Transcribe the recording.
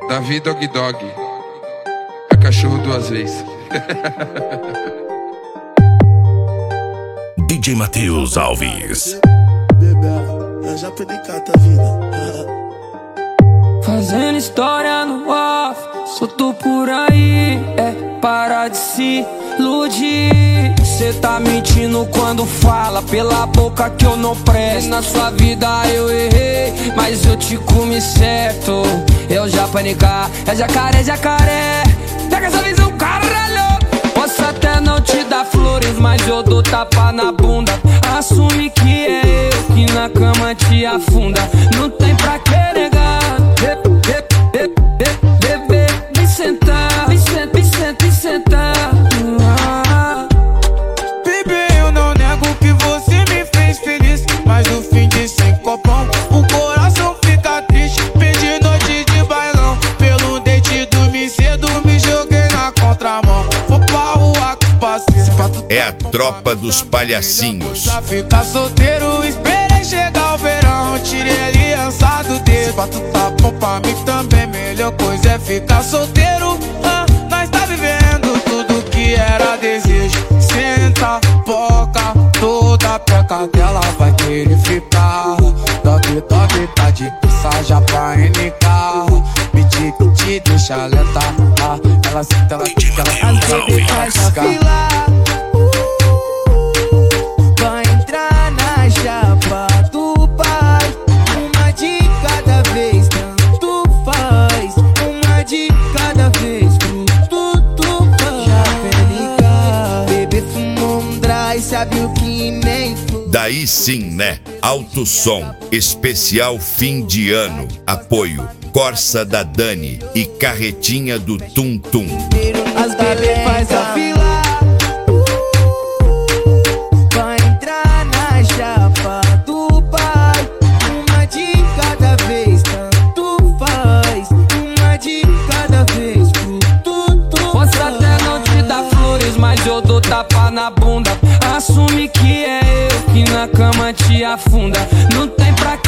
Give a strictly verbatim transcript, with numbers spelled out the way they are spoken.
Davi Dog Dog, é cachorro duas vezes. D J Matheus Alves. Bebel, eu já perdi cata a vida. Fazendo história no off, solto por aí, é para de se iludir. Cê tá mentindo quando fala pela boca que eu não presto. Na sua vida eu errei, mas eu te comi certo. Eu já panicar, é jacaré, jacaré. Pega essa visão, caralho. Posso até não te dar flores, mas eu dou tapa na bunda. Assume que é eu que na cama te afunda. Não tem pra que negar. Bebê, vem sentar, vem sentar, vem sentar, vem sentar. Bebê, eu não nego que você me fez feliz, mas no fim de sem copão o coração fica triste. Perdi noite de bailão, pelo dente dormi cedo, me joguei na contramão. Vou pra rua que passei. É a tropa dos palhacinhos. Pra ficar solteiro, esperei chegar o verão, tirei a aliança do dedo. Se pra tu tá bom pra mim também, melhor coisa é ficar solteiro. ah, Nós tá vivendo tudo que era desejo. Senta, boca, toda peca dela vai querer ficar. Dog, dog, tá de já pra N K. Pedi, pedi, deixa lenta. ah, Ela senta, ela fica, ela fica. Vai entrar na chapa do pai. Uma de cada vez, tanto faz. Uma de cada vez, tudo tu faz. Já pelica, bebê fumou um dry, sabe o que nem foi. Daí sim, né? Alto Som, especial fim de ano. Apoio Corsa da Dani e Carretinha do Tum Tum. As bebê faz a fila. Vai entrar na chapa do pai. Uma de cada vez, tanto faz. Uma de cada vez, tudo tu. Posso até não te dar flores, mas eu dou tapa na bunda. Assume que é eu que na cama te afunda. Não tem pra